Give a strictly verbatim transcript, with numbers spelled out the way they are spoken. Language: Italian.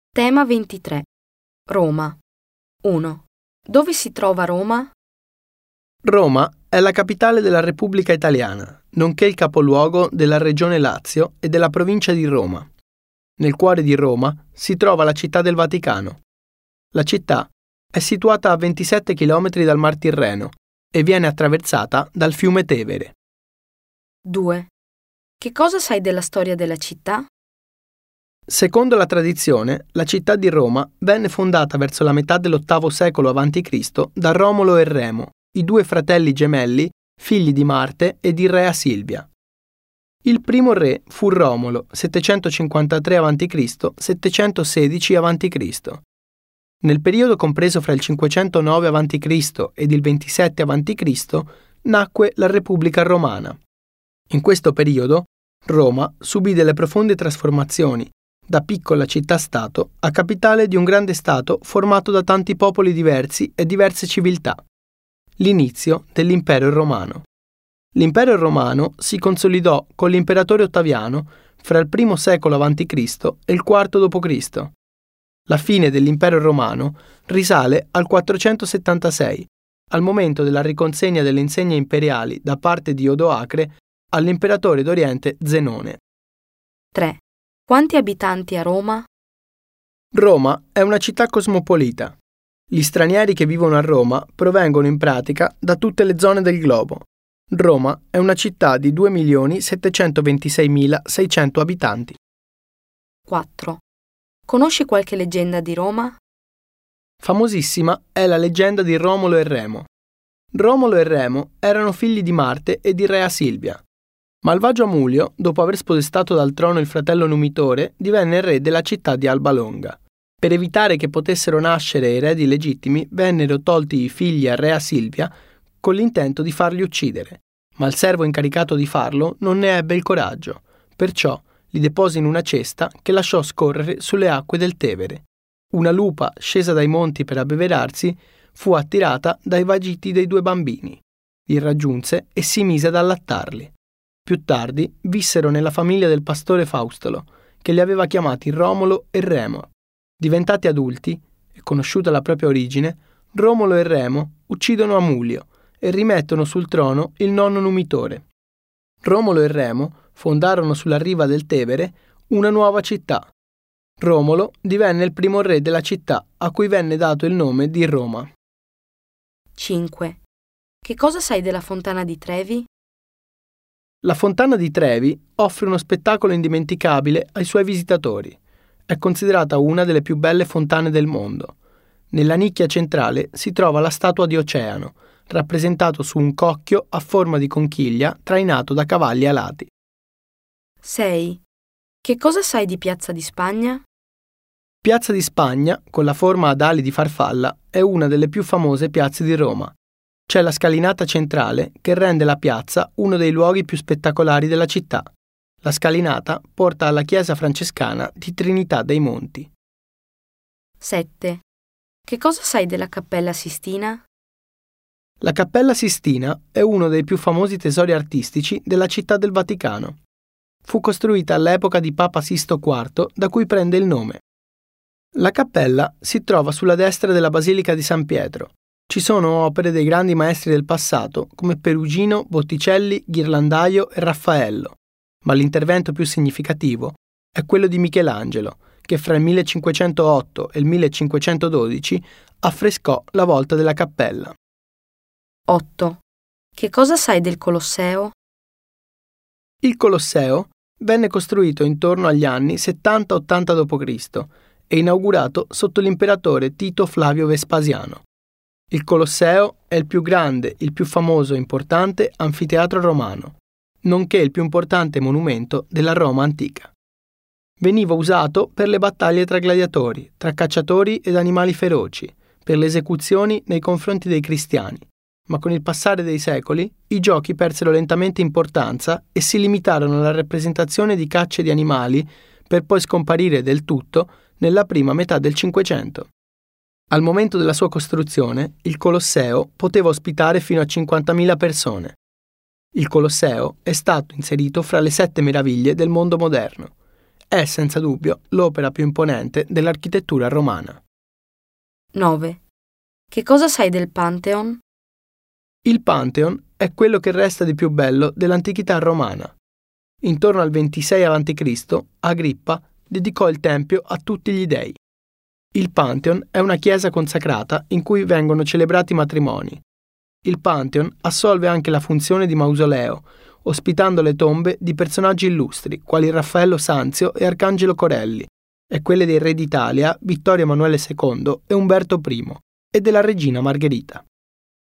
Tema ventitré. Roma. uno. Dove si trova Roma? Roma è la capitale della Repubblica Italiana, nonché il capoluogo della regione Lazio e della provincia di Roma. Nel cuore di Roma si trova la città del Vaticano. La città è situata a ventisette chilometri dal Mar Tirreno e viene attraversata dal fiume Tevere. due. Che cosa sai della storia della città? Secondo la tradizione, la città di Roma venne fondata verso la metà dell'ottavo secolo avanti Cristo da Romolo e Remo, i due fratelli gemelli, figli di Marte e di Rea Silvia. Il primo re fu Romolo, settecentocinquantatré avanti Cristo settecentosedici avanti Cristo. Nel periodo compreso fra il cinquecentonove avanti Cristo ed il ventisette avanti Cristo nacque la Repubblica Romana. In questo periodo Roma subì delle profonde trasformazioni, da piccola città-stato a capitale di un grande stato formato da tanti popoli diversi e diverse civiltà. L'inizio dell'Impero Romano. L'Impero Romano si consolidò con l'imperatore Ottaviano fra il primo secolo avanti Cristo e il quarto dopo Cristo. La fine dell'Impero Romano risale al quattrocentosettantasei, al momento della riconsegna delle insegne imperiali da parte di Odoacre all'imperatore d'Oriente Zenone. tre. Quanti abitanti ha Roma? Roma è una città cosmopolita. Gli stranieri che vivono a Roma provengono in pratica da tutte le zone del globo. Roma è una città di due milioni settecentoventiseimilaseicento abitanti. quattro. Conosci qualche leggenda di Roma? Famosissima è la leggenda di Romolo e Remo. Romolo e Remo erano figli di Marte e di Rea Silvia. Malvagio Amulio, dopo aver spodestato dal trono il fratello Numitore, divenne re della città di Alba Longa. Per evitare che potessero nascere eredi legittimi, vennero tolti i figli a Rea Silvia con l'intento di farli uccidere, ma il servo incaricato di farlo non ne ebbe il coraggio, perciò li depose in una cesta che lasciò scorrere sulle acque del Tevere. Una lupa, scesa dai monti per abbeverarsi, fu attirata dai vagiti dei due bambini. Li raggiunse e si mise ad allattarli. Più tardi vissero nella famiglia del pastore Faustolo, che li aveva chiamati Romolo e Remo. Diventati adulti, e conosciuta la propria origine, Romolo e Remo uccidono Amulio e rimettono sul trono il nonno Numitore. Romolo e Remo fondarono sulla riva del Tevere una nuova città. Romolo divenne il primo re della città, a cui venne dato il nome di Roma. cinque. Che cosa sai della Fontana di Trevi? La Fontana di Trevi offre uno spettacolo indimenticabile ai suoi visitatori. È considerata una delle più belle fontane del mondo. Nella nicchia centrale si trova la statua di Oceano, rappresentato su un cocchio a forma di conchiglia trainato da cavalli alati. sei. Che cosa sai di Piazza di Spagna? Piazza di Spagna, con la forma ad ali di farfalla, è una delle più famose piazze di Roma. C'è la scalinata centrale che rende la piazza uno dei luoghi più spettacolari della città. La scalinata porta alla chiesa francescana di Trinità dei Monti. sette. Che cosa sai della Cappella Sistina? La Cappella Sistina è uno dei più famosi tesori artistici della città del Vaticano. Fu costruita all'epoca di Papa Sisto quarto, da cui prende il nome. La cappella si trova sulla destra della Basilica di San Pietro. Ci sono opere dei grandi maestri del passato come Perugino, Botticelli, Ghirlandaio e Raffaello, ma l'intervento più significativo è quello di Michelangelo, che fra il millecinquecentootto e il millecinquecentododici affrescò la volta della cappella. otto. Che cosa sai del Colosseo? Il Colosseo venne costruito intorno agli anni settanta ottanta dopo Cristo e inaugurato sotto l'imperatore Tito Flavio Vespasiano. Il Colosseo è il più grande, il più famoso e importante anfiteatro romano, nonché il più importante monumento della Roma antica. Veniva usato per le battaglie tra gladiatori, tra cacciatori ed animali feroci, per le esecuzioni nei confronti dei cristiani, ma con il passare dei secoli i giochi persero lentamente importanza e si limitarono alla rappresentazione di cacce di animali per poi scomparire del tutto nella prima metà del Cinquecento. Al momento della sua costruzione, il Colosseo poteva ospitare fino a cinquantamila persone. Il Colosseo è stato inserito fra le sette meraviglie del mondo moderno. È senza dubbio l'opera più imponente dell'architettura romana. nove. Che cosa sai del Pantheon? Il Pantheon è quello che resta di più bello dell'antichità romana. Intorno al ventisei avanti Cristo, Agrippa dedicò il tempio a tutti gli dei. Il Pantheon è una chiesa consacrata in cui vengono celebrati matrimoni. Il Pantheon assolve anche la funzione di mausoleo, ospitando le tombe di personaggi illustri quali Raffaello Sanzio e Arcangelo Corelli, e quelle dei re d'Italia Vittorio Emanuele secondo e Umberto primo, e della regina Margherita.